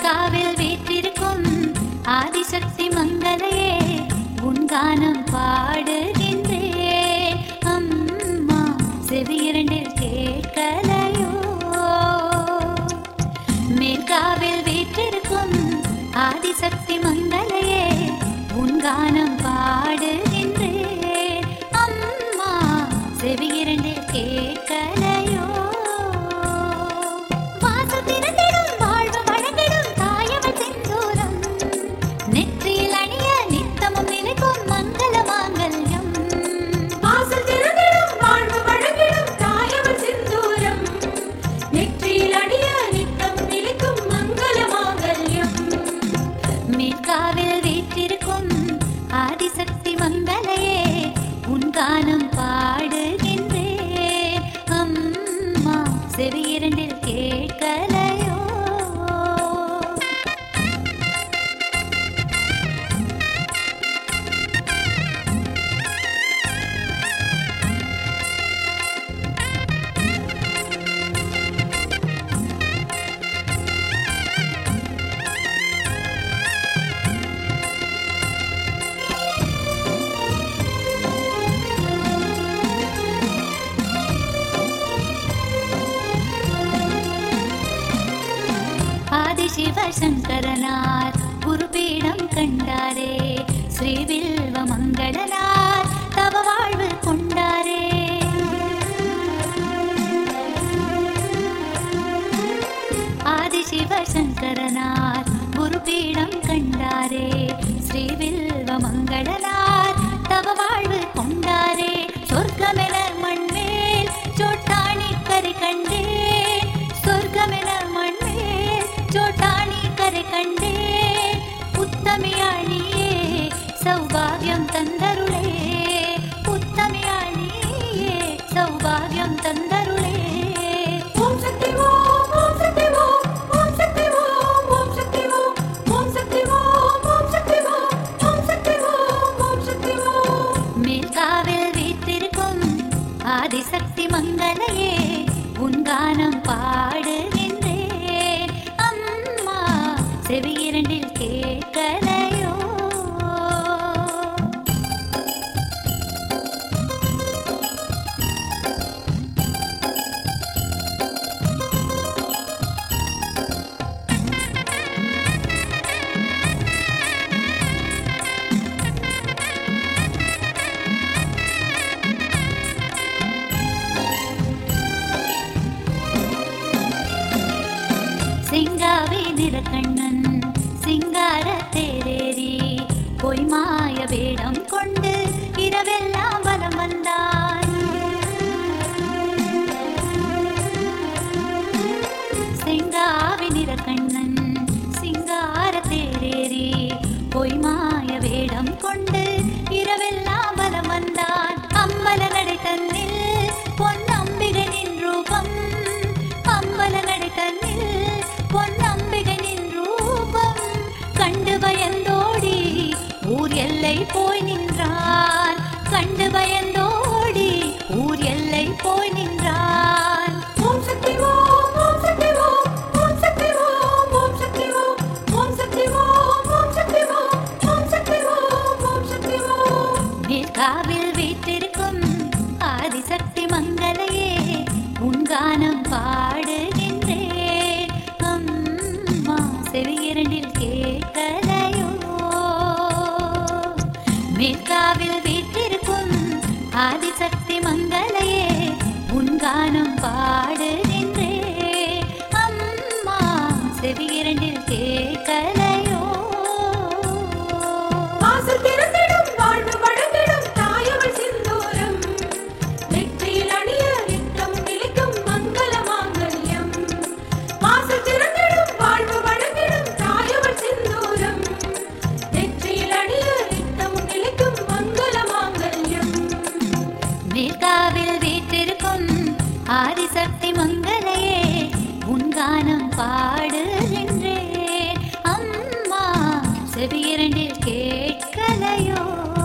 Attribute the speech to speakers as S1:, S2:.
S1: மேற்காவில் வீற்றிருக்கும் ஆதிசக்தி மங்களையே உன்கானம் பாடுகின்றேன் அம்மா, செவி இரண்டில் கேட்கலையோ? மேற்காவில் வீற்றிருக்கும் ஆதிசக்தி மங்களையே உன்கானம் பாடுகின்றேன் அம்மா, செவி இரண்டில் கேட்கலையோ? மேற்காவில் வீற்றிருக்கும் ஆதிசக்தி மங்களையே உன்கானம் பாடுகின்றேன் அம்மா, செவி இரண்டில் கேட்கலையோ? ஆதிசிவசங்கரனார் குருபீடம் கண்டாரே, ஸ்ரீவில்வ மங்களனார் தவ வாழ்வு கொண்டாரே. ஆதிசிவசங்கரனார் குருபீடம் கண்டாரே, ஸ்ரீவில்வ மங்களனார் தவ வாழ்வு கொண்டாரே. சொர்க்கமென மண்மேல் சோட்டாணி கரை கண்டேன், சொர்க்கமென மண்மேல் சோட்டாணி கரை கண்டேன். உத்தமியாணியே சௌபாகியம் தந்தருளே, உத்தமியாணியே சௌபாகியம் தந்தருளே. ஓம் சக்தி ஓம், ஓம் சக்தி ஓம், ஓம் சக்தி ஓம், ஓம் சக்தி ஓம், ஓம் சக்தி ஓம், ஓம் சக்தி ஓம், ஓம் சக்தி ஓம், ஓம் சக்தி ஓம். மேற்காவில் வீற்றிருக்கும் ஆதிசக்தி மங்களையே உன்கானம் பாடுகின்றேன் அம்மா, செவி இரண்டில் கேட்கலையோ? சிங்காவி நிறக்கண்ணன் சிங்கார தேரேறி பொய் மாய வேடம் கொண்டு இரவெல்லாம் வலம் வந்தான். சிங்காவி நிறக்கண்ணன் சிங்கார தேரேறி பொய் மாய வேடம் கொண்டு இரவெல்லாம் வலம் வந்தான். அம்பல நடை தன்னில் பொன்னம்பிகனின் ரூபம், அம்பல நடை தன்னில் பொன்னம்பிகனின் ரூபம் கண்டு பயந்தோடி ஊர் எல்லை போய் நின்றான், கண்டு பயந்தோடி ஊர் எல்லை போய் நின்றான். ஓம் சக்தி ஓம், ஓம் சக்தி ஓம், ஓம் சக்தி ஓம், ஓம் சக்தி ஓம், ஓம் சக்தி ஓம், ஓம் சக்தி ஓம், ஓம் சக்தி ஓம், ஓம் சக்தி ஓம். மேற்காவில் வீற்றிருக்கும் ஆதிசக்தி மங்களையே உன்கானம் பாடுகின்றேன் அம்மா, செவி இரண்டில் கேட்கலையோ? மேற்காவில் வீற்றிருக்கும் ஆதிசக்தி மங்களையே உன்கானம் பாடுகின்றேன் அம்மா, செவி இரண்டில் கேட்கலையோ? வாசல் திறந்திடும் வாழ்வு வழங்கிடும் தாயவள் சிந்தூரம், நெற்றியில் அணிய நித்தம் நிலைக்கும் மங்கள மாங்கல்யம். வாசல் திறந்திடும் வாழ்வு வழங்கிடும் தாயவள் சிந்தூரம், நெற்றியில் அணிய நித்தம் நிலைக்கும் மங்கள மாங்கல்யம். மேற்காவில் வீற்றிருக்கும் ஆதிசக்தி மங்களையே உன்கானம் பாடுகின்றேன் அம்மா, செவி இரண்டில் கேட்கலையோ?